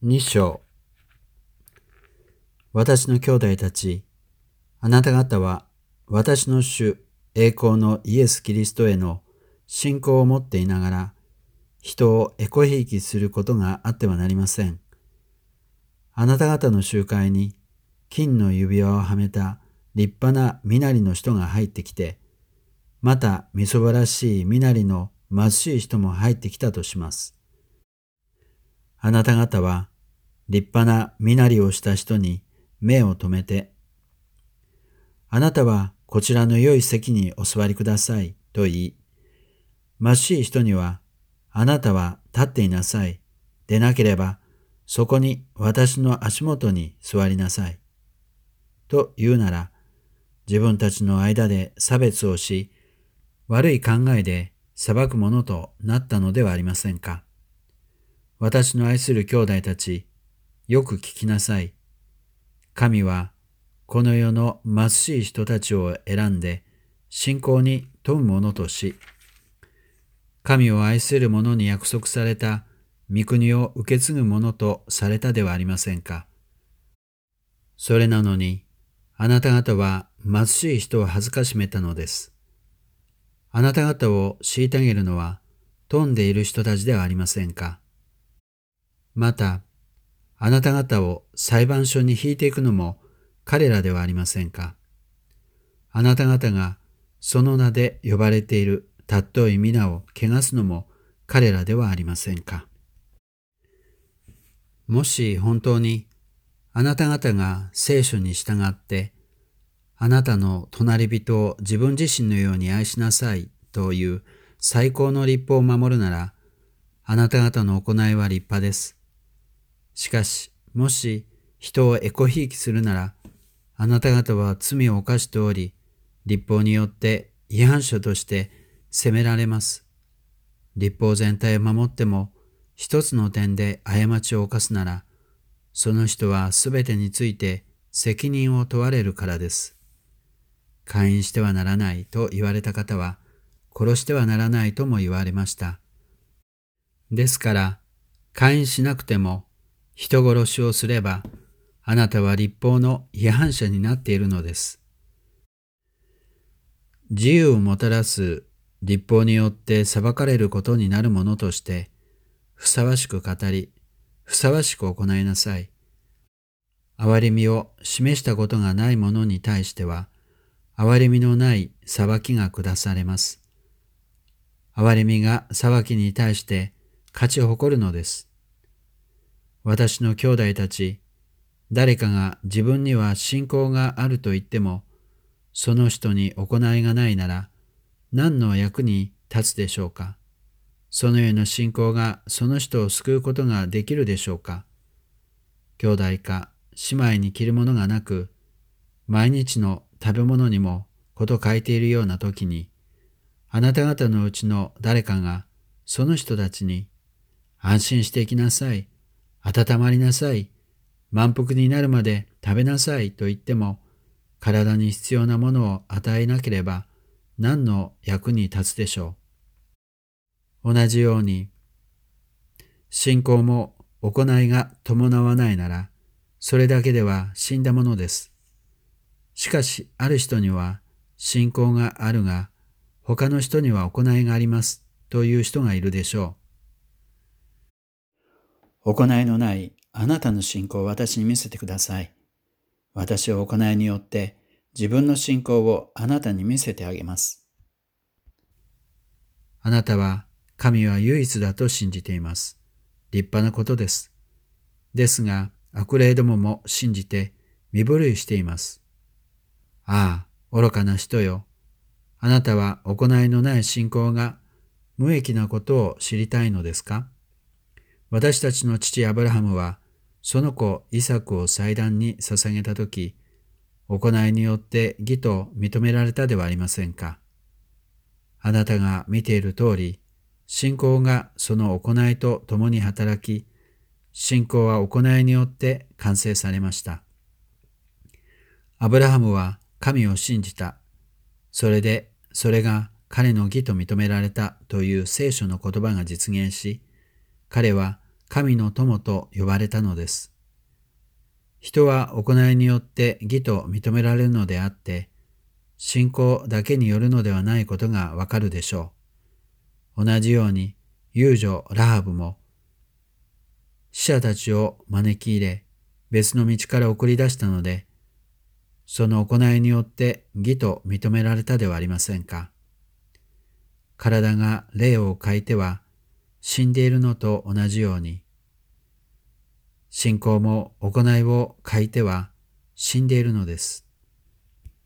2章。私の兄弟たち、あなた方は私の主栄光のイエス・キリストへの信仰を持っていながら、人をエコひいきすることがあってはなりません。あなた方の集会に金の指輪をはめた立派な身なりの人が入ってきて、またみそばらしい身なりの貧しい人も入ってきたとします。あなた方は立派な身なりをした人に目を留めて、あなたはこちらの良い席にお座りくださいと言い、貧しい人には、あなたは立っていなさい。でなければ、そこに私の足元に座りなさい。と言うなら、自分たちの間で差別をし、悪い考えで裁くものとなったのではありませんか。私の愛する兄弟たち、よく聞きなさい。神は、この世の貧しい人たちを選んで、信仰に富むものとし、神を愛する者に約束された御国を受け継ぐものとされたではありませんか。それなのに、あなた方は貧しい人を恥ずかしめたのです。あなた方を虐げるのは、富んでいる人たちではありませんか。また、あなた方を裁判所に引いていくのも彼らではありませんか。あなた方がその名で呼ばれている尊い皆を汚すのも彼らではありませんか。もし本当にあなた方が聖書に従って、あなたの隣人を自分自身のように愛しなさいという最高の律法を守るなら、あなた方の行いは立派です。しかし、もし人をエコひいきするなら、あなた方は罪を犯しており、律法によって違反者として責められます。律法全体を守っても、一つの点で過ちを犯すなら、その人はすべてについて責任を問われるからです。姦淫してはならないと言われた方は、殺してはならないとも言われました。ですから、姦淫しなくても、人殺しをすれば、あなたは律法の違反者になっているのです。自由をもたらす律法によって裁かれることになるものとして、ふさわしく語り、ふさわしく行いなさい。憐れみを示したことがない者に対しては、憐れみのない裁きが下されます。憐れみが裁きに対して勝ち誇るのです。私の兄弟たち、誰かが自分には信仰があると言っても、その人に行いがないなら、何の役に立つでしょうか。そのような信仰がその人を救うことができるでしょうか。兄弟か姉妹に着るものがなく、毎日の食べ物にも事欠いているような時に、あなた方のうちの誰かがその人たちに、安心して生きなさい、温まりなさい、満腹になるまで食べなさいと言っても、体に必要なものを与えなければ何の役に立つでしょう。同じように、信仰も行いが伴わないなら、それだけでは死んだものです。しかし、ある人には信仰があるが、他の人には行いがありますという人がいるでしょう。行いのないあなたの信仰を私に見せてください。私は行いによって自分の信仰をあなたに見せてあげます。あなたは神は唯一だと信じています。立派なことです。ですが、悪霊どもも信じて身震いしています。ああ、愚かな人よ。あなたは行いのない信仰が無益なことを知りたいのですか。私たちの父アブラハムは、その子イサクを祭壇に捧げたとき、行いによって義と認められたではありませんか。あなたが見ている通り、信仰がその行いと共に働き、信仰は行いによって完成されました。アブラハムは神を信じた。それで、それが彼の義と認められたという聖書の言葉が実現し、彼は神の友と呼ばれたのです。人は行いによって義と認められるのであって、信仰だけによるのではないことがわかるでしょう。同じように、遊女ラハブも、死者たちを招き入れ、別の道から送り出したので、その行いによって義と認められたではありませんか。体が霊を欠いては死んでいるのと同じように、信仰も行いを欠いては死んでいるのです。